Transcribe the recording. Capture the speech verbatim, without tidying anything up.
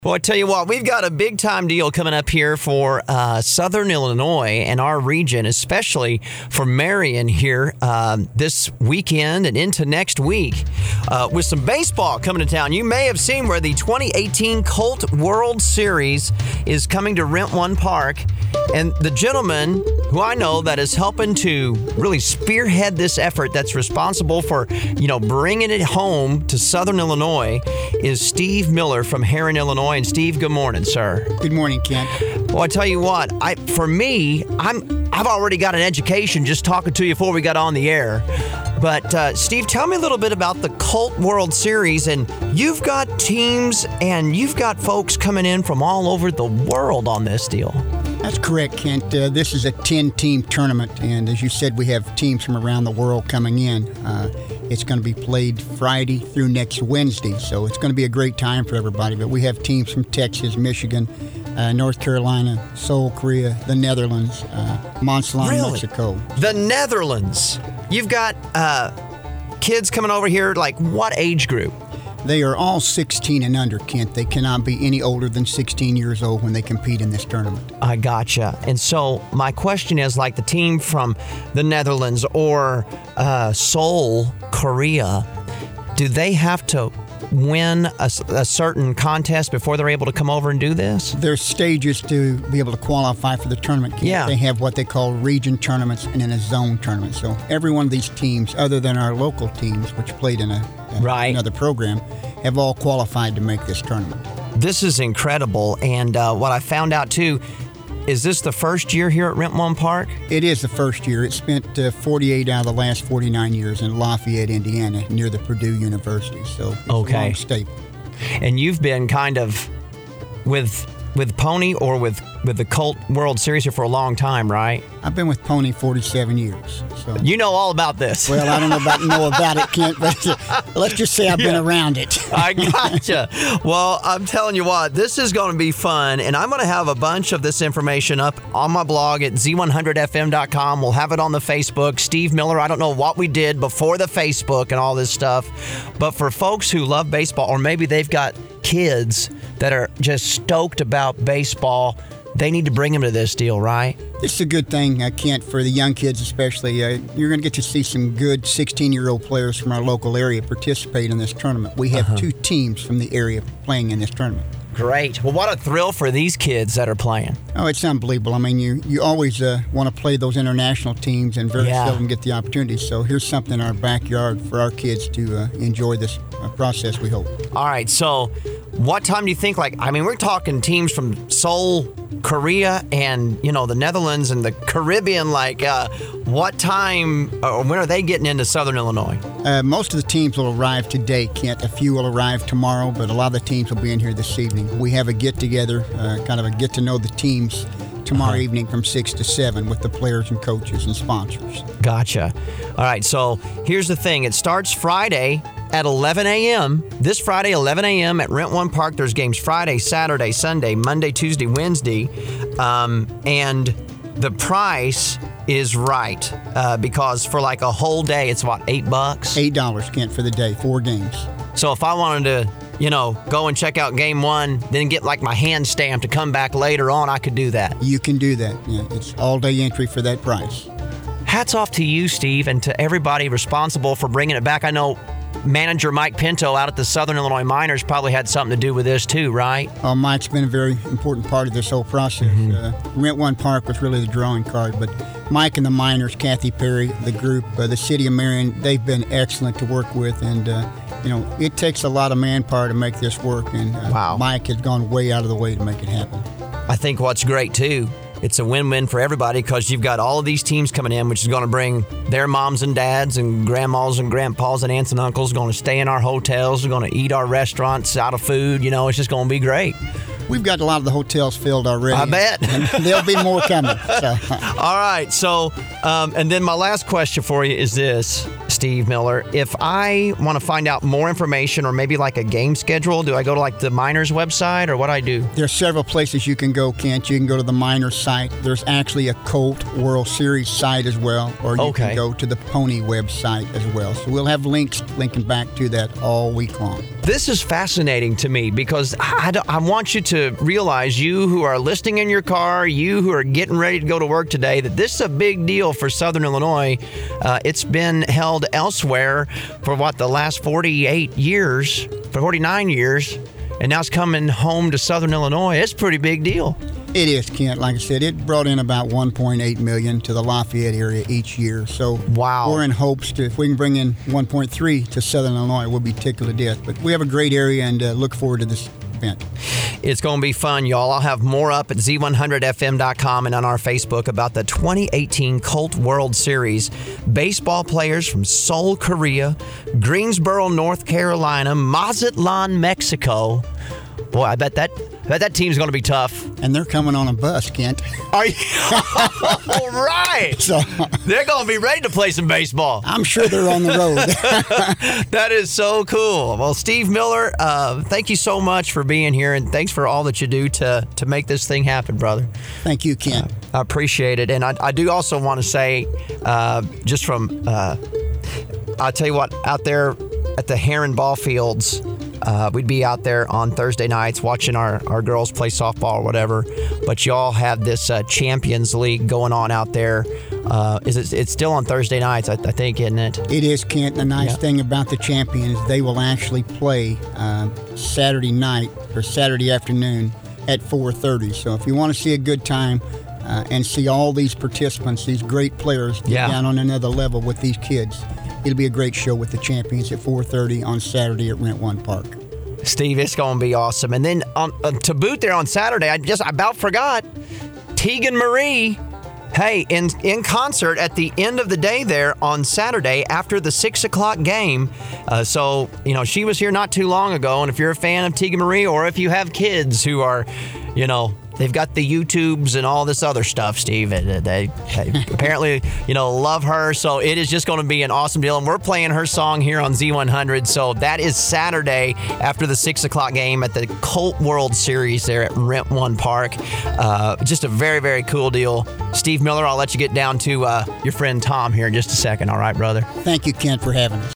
Well, I tell you what, we've got a big-time deal coming up here for uh, Southern Illinois and our region, especially for Marion here uh, this weekend and into next week uh, with some baseball coming to town. You may have seen where the twenty eighteen Colt World Series is coming to Rent One Park, and the gentleman who I know that is helping to really spearhead this effort that's responsible for, you know, bringing it home to Southern Illinois is Steve Miller from Herrin, Illinois. And Steve, good morning, sir. Good morning, Kent. Well, I tell you what, I for me, I'm I've already got an education just talking to you before we got on the air. But uh, Steve, tell me a little bit about the Colt World Series, and you've got teams and you've got folks coming in from all over the world on this deal. That's correct, Kent. Uh, this is a ten-team tournament, and as you said, we have teams from around the world coming in. Uh, it's going to be played Friday through next Wednesday, so it's going to be a great time for everybody. But we have teams from Texas, Michigan, uh, North Carolina, Seoul, Korea, the Netherlands, uh, Monsalon, Really? Mexico. The Netherlands. You've got uh, kids coming over here, like what age group? They are all sixteen and under, Kent. They cannot be any older than sixteen years old when they compete in this tournament. I gotcha. And so my question is, like the team from the Netherlands or uh, Seoul, Korea, do they have to win a, a certain contest before they're able to come over and do this? There's stages to be able to qualify for the tournament, Kent. Yeah. They have what they call region tournaments and then a zone tournament. So every one of these teams, other than our local teams, which played in a, a Right. another program, have all qualified to make this tournament. This is incredible. And uh, what I found out, too, is this the first year here at Rent One Park? It is the first year. It spent uh, forty-eight out of the last forty-nine years in Lafayette, Indiana, near the Purdue University. So it's Okay. a long staple. And you've been kind of with with Pony or with, with the Colt World Series here for a long time, right? I've been with Pony forty-seven years. So. You know all about this. Well, I don't know about know about it, Kent, but uh, let's just say I've been Yeah. around it. I gotcha. Well, I'm telling you what, this is going to be fun, and I'm going to have a bunch of this information up on my blog at z one hundred f m dot com. We'll have it on the Facebook. Steve Miller, I don't know what we did before the Facebook and all this stuff, but for folks who love baseball, or maybe they've got kids that are just stoked about baseball, they need to bring them to this deal, right? This is a good thing, uh, Kent, for the young kids especially. Uh, you're going to get to see some good sixteen-year-old players from our local area participate in this tournament. We have Uh-huh. two teams from the area playing in this tournament. Great. Well, what a thrill for these kids that are playing. Oh, it's unbelievable. I mean, you, you always uh, want to play those international teams and very Yeah. seldom get the opportunity. So here's something in our backyard for our kids to uh, enjoy this uh, process, we hope. All right, so what time do you think, like, I mean, we're talking teams from Seoul, Korea, and, you know, the Netherlands and the Caribbean, like, uh, what time, or when are they getting into Southern Illinois? Uh, most of the teams will arrive today, Kent. A few will arrive tomorrow, but a lot of the teams will be in here this evening. We have a get-together, uh, kind of a get-to-know the teams tomorrow Uh-huh. evening from six to seven with the players and coaches and sponsors. Gotcha. All right, so here's the thing. It starts Friday at eleven a.m. This Friday, eleven a.m. at Rent One Park. There's games Friday, Saturday, Sunday, Monday, Tuesday, Wednesday. Um, and the price is right uh, because for like a whole day, it's what, eight bucks? Eight dollars, Kent, for the day, four games. So if I wanted to, you know, go and check out game one, then get like my hand stamped to come back later on, I could do that. You can do that. Yeah, it's all-day entry for that price. Hats off to you, Steve, and to everybody responsible for bringing it back. I know manager Mike Pinto out at the Southern Illinois Miners probably had something to do with this too, right? Uh, Mike's been a very important part of this whole process. Mm-hmm. Uh, Rent One Park was really the drawing card, but Mike and the Miners, Kathy Perry, the group, uh, the City of Marion, they've been excellent to work with, and uh, you know, it takes a lot of manpower to make this work, and uh, Wow. Mike has gone way out of the way to make it happen. I think what's great too, it's a win-win for everybody because you've got all of these teams coming in, which is going to bring their moms and dads and grandmas and grandpas and aunts and uncles going to stay in our hotels. They're going to eat our restaurants out of food. You know, it's just going to be great. We've got a lot of the hotels filled already. I bet. And there'll be more coming. So. All right, so Um, and then my last question for you is this, Steve Miller. If I want to find out more information or maybe like a game schedule, do I go to like the Miners website or what do I do? There's several places you can go, Kent. You can go to the Miners site. There's actually a Colt World Series site as well, or you Okay. can go to the Pony website as well. So we'll have links linking back to that all week long. This is fascinating to me because I, don't- I want you to realize, you who are listening in your car, you who are getting ready to go to work today, that this is a big deal for Southern Illinois. Uh, it's been held elsewhere for what, the last forty-eight years, for forty-nine years, and now it's coming home to Southern Illinois. It's a pretty big deal. It is, Kent. Like I said, it brought in about one point eight million dollars to the Lafayette area each year. So Wow. we're in hopes to, if we can bring in one point three to Southern Illinois, we'll be tickled to death. But we have a great area and uh, look forward to this event. It's going to be fun, y'all. I'll have more up at Z one hundred F M dot com and on our Facebook about the twenty eighteen Colt World Series. Baseball players from Seoul, Korea, Greensboro, North Carolina, Mazatlan, Mexico. Boy, I bet that I bet that team's going to be tough. And they're coming on a bus, Kent. Are you? All right. So They're going to be ready to play some baseball. I'm sure they're on the road. That is so cool. Well, Steve Miller, uh, thank you so much for being here, and thanks for all that you do to to make this thing happen, brother. Thank you, Kent. I appreciate it. And I, I do also want to say, uh, just from, uh, I'll tell you what, out there at the Heron Ball Fields, uh, we'd be out there on Thursday nights watching our, our girls play softball or whatever. But y'all have this uh, Champions League going on out there. Uh, is it, it's still on Thursday nights, I, I think, isn't it? It is, Kent. The nice Yeah. thing about the Champions, they will actually play uh, Saturday night or Saturday afternoon at four thirty. So if you want to see a good time uh, and see all these participants, these great players, get Yeah. down on another level with these kids, it'll be a great show with the Champions at four thirty on Saturday at Rent One Park. Steve, it's going to be awesome. And then on, uh, to boot there on Saturday, I just I about forgot, Tegan Marie, hey, in in concert at the end of the day there on Saturday after the six o'clock game. Uh, so, you know, she was here not too long ago. And if you're a fan of Tegan Marie, or if you have kids who are, you know, they've got the YouTubes and all this other stuff, Steve. They, they, they apparently, you know, love her. So it is just going to be an awesome deal. And we're playing her song here on Z one hundred. So that is Saturday after the six o'clock game at the Colt World Series there at Rent One Park. Uh, just a very, very cool deal. Steve Miller, I'll let you get down to uh, your friend Tom here in just a second. All right, brother? Thank you, Kent, for having us.